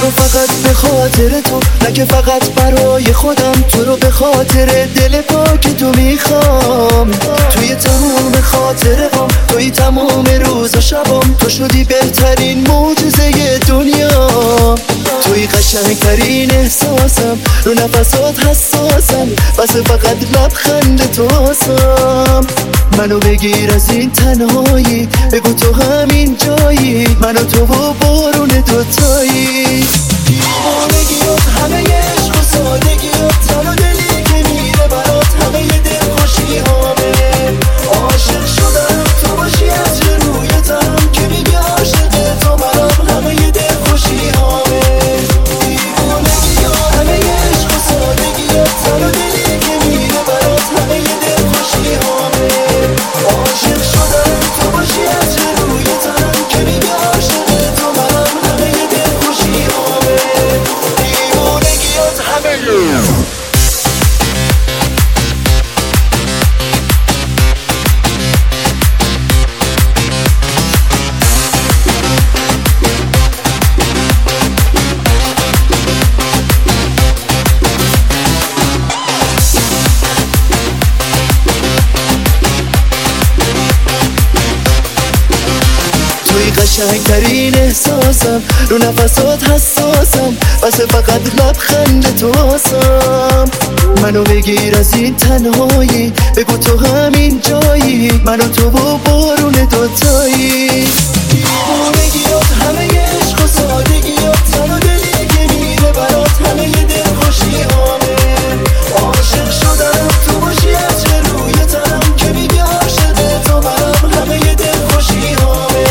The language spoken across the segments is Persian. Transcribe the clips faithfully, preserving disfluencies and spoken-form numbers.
رو فقط به خاطر تو، نه که فقط برای خودم، تو رو به خاطر دل پاک تو میخوام. توی تمام خاطره هم، توی تمام روز و شبام، تو شدی بهترین معجزه دنیا. توی قشنگترین احساسم، رو نفسات حساسم، بس فقط لبخند تو آسم. منو بگیر از این تنهایی، بگو تو همین جایی، منو تو و بارون دوتایی. دیوانگیات همه عشق و سادگیات، تن و دلی که میره برات، همه دلخوشی هامه. عاشق شدم تو باشی از روی تنم، که میگه عاشق تو منم، همه دلخوشی هامه. دیوانگیات همه عشق و سادگیات، تن و دلی که میره برات، همه دلخوشی هامه. عاشق شدم تو باشی از روی تنم، که میگه عاشق تو منم، همه دلخوشی هامه. دیوانگیات همه قشنگترین احساسم، رو نفسات حساسم، بس فقط لبخند تو آسم. منو بگیر از این تنهایی، بگو تو همین جایی، منو تو و بارون دوتایی. دیوانگیات همه عشق و سادگیات، تن و دلی که میره برات، همه دلخوشی هامه. عاشق شدم تو باشی از روی تنم، که میگه عاشق تو منم، همه دلخوشی هامه.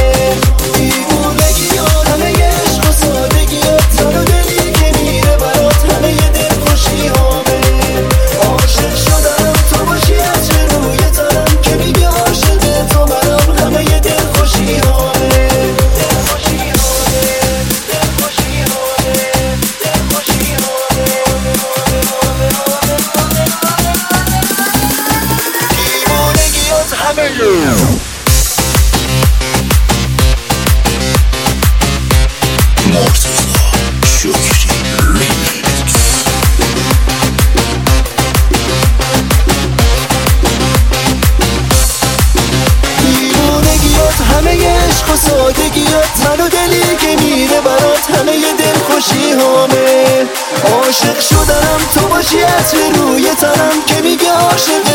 سادگیات، تن و دلی که میره برات، همه دلخوشی هامه. عاشق شدم تو باشی از روی تنم، که میگه عاشق